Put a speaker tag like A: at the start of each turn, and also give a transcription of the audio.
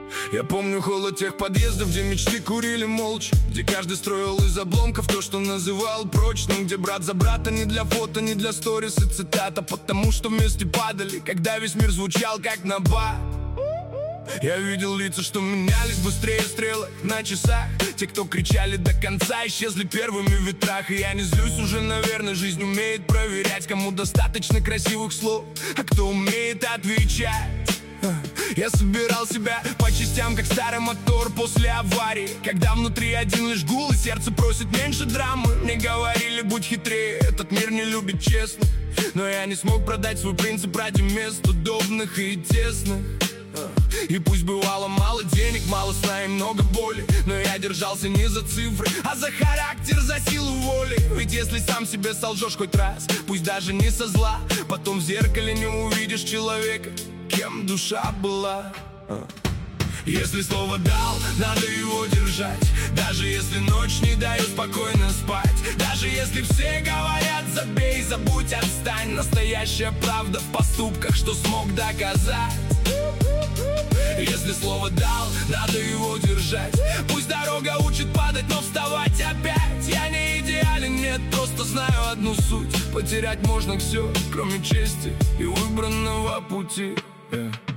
A: Я помню холод тех подъездов, где мечты курили молча, где каждый строил из обломков то, что называл прочным, где брат за брата не для фото, не для сторис и цитата, потому что вместе падали, когда весь мир звучал как набат. Я видел лица, что менялись быстрее стрелок на часах. Те, кто кричали до конца, исчезли первыми в ветрах. И я не злюсь уже, наверное, жизнь умеет проверять, кому достаточно красивых слов, а кто умеет отвечать. Я собирал себя по частям, как старый мотор после аварии, когда внутри один лишь гул и сердце просит меньше драмы. Мне говорили, будь хитрее, этот мир не любит честных, но я не смог продать свой принцип ради мест удобных и тесных. И пусть бывало мало денег, мало сна и много боли, но я держался не за цифры, а за характер, за силу воли. Ведь если сам себе солжешь хоть раз, пусть даже не со зла, потом в зеркале не увидишь человека, кем душа была. Если слово дал, надо его держать, даже если ночь не дает спокойно спать, даже если все говорят забей, забудь, отстань. Настоящая правда в поступках, что смог доказать. Если слово дал, надо его держать. Пусть дорога учит падать, но вставать опять. Я не идеален, нет, просто знаю одну суть: потерять можно все, кроме чести и выбранного пути.